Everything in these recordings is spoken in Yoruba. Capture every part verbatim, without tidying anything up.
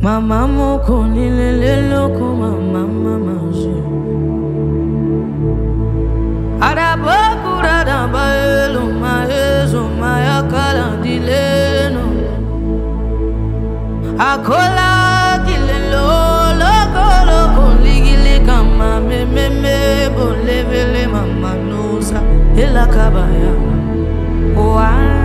Mama moko nilele loko mama mama je. Araboku radamba elo maezo mayakala dileno. Akola dilelo loko loko ligili kama me me me bolevele mama nosa ela kabaya. Oh ah.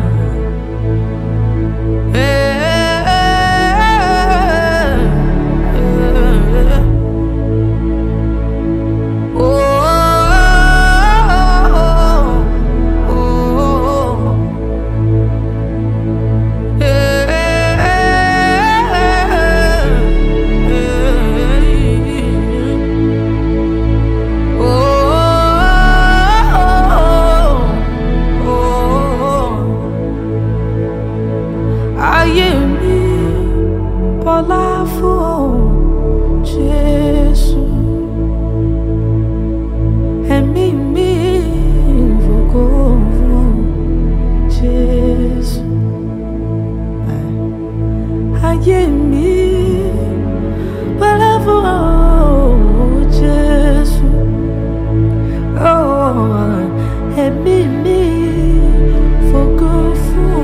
Olá for Jesus, é mim me vou Jesus, aí me palavra Jesus, oh, é mim me vou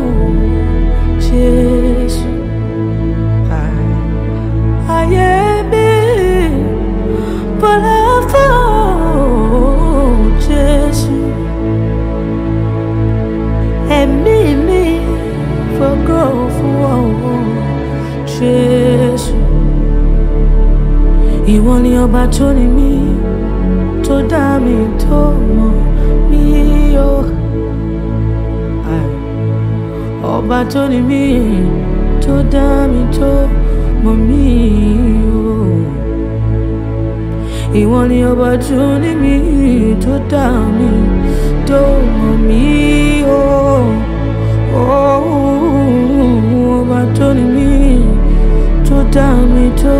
Jesus. I am me, but I found Jesus, and me, me, for growth, Jesus. You want your battery me, to damn me, to me, oh, oh, battery me, to damn me, to Mommy, oh, you want your opportunity to tell me, to mommy, oh, oh, opportunity to tell me, to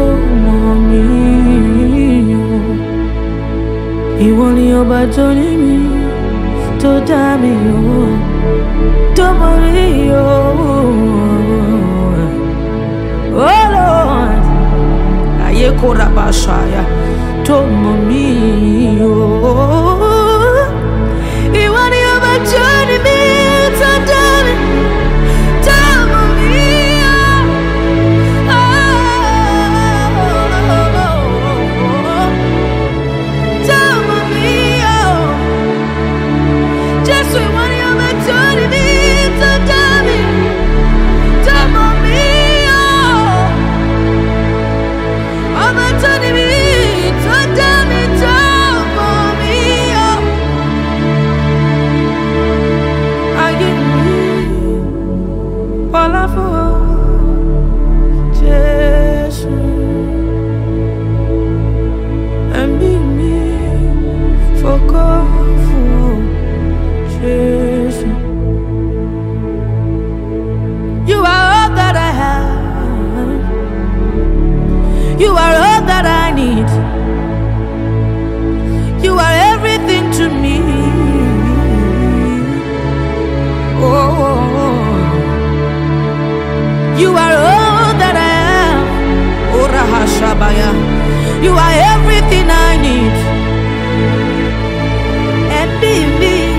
mommy, oh, you want your opportunity to tell me, oh, to mommy, oh. Oh Lord, aye korabashaya, tomo mi oh. You want the opportunity to tell me, tomo mi oh. Tomo mi oh. Just we want the opportunity to tell me, tomo mi. You are all that I need. You are everything to me. Oh, you are all that I am. Oh, Rahashabaya. You are everything I need. And be me.